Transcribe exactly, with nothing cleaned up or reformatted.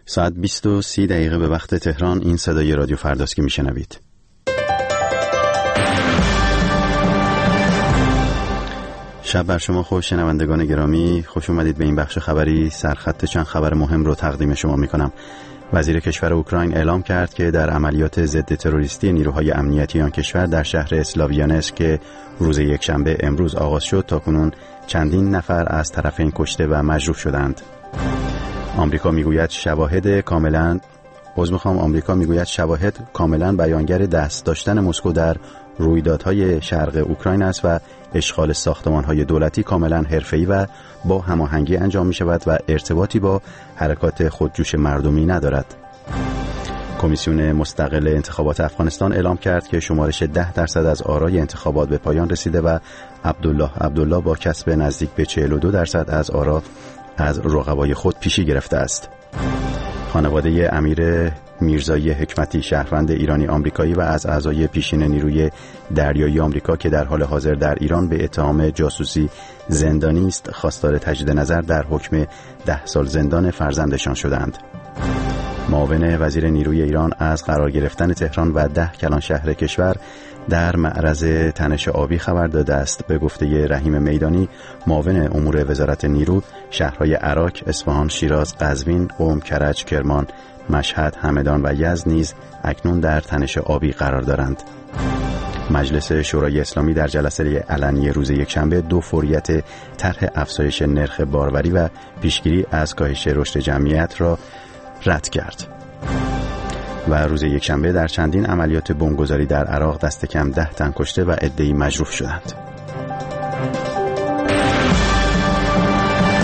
ساعت بیست و سی دقیقه به وقت تهران. این صدای رادیو فرداست که میشنوید. شب بر شما خوش شنوندگان گرامی، خوش اومدید به این بخش خبری. سرخط چند خبر مهم رو تقدیم شما میکنم. وزیر کشور اوکراین اعلام کرد که در عملیات ضد تروریستی نیروهای امنیتی آن کشور در شهر اسلاویانسک که روز یکشنبه امروز آغاز شد، تاکنون چندین نفر از طرفین کشته و مجروح شدند. آمریکا میگوید شواهد کاملا عذر میخوام آمریکا میگوید شواهد کاملا بیانگر دست داشتن مسکو در رویدادهای شرق اوکراین است و اشغال ساختمان‌های دولتی کاملا حرفه‌ای و با هماهنگی انجام می‌شود و ارتباطی با حرکات خودجوش مردمی ندارد. کمیسیون مستقل انتخابات افغانستان اعلام کرد که شمارش ده درصد از آرای انتخابات به پایان رسیده و عبدالله عبدالله با کسب نزدیک به چهل و دو درصد از آرا از رقبای خود پیشی گرفته است. خانواده امیر میرزایی حکمتی، شهروند ایرانی آمریکایی و از اعضای پیشین نیروی دریایی آمریکا که در حال حاضر در ایران به اتهام جاسوسی زندانی است، خواستار تجدید نظر در حکم ده سال زندان فرزندشان شدند. معاون وزیر نیروی ایران از قرار گرفتن تهران و ده کلان شهر کشور در معرض تنش آبی خبر داده است. به گفته رحیم میدانی، معاون امور وزارت نیرو، شهرهای عراق، اصفهان، شیراز، قزوین، قم، کرج، کرمان، مشهد، همدان و یزد نیز اکنون در تنش آبی قرار دارند. مجلس شورای اسلامی در جلسه علنی روز یکشنبه دو فوریت طرح افزایش نرخ باروری و پیشگیری از کاهش رشد جمعیت را رد کرد. و روز یکشنبه در چندین عملیات بمبگذاری در عراق دست کم ده تن کشته و عده‌ای مجروح شدند.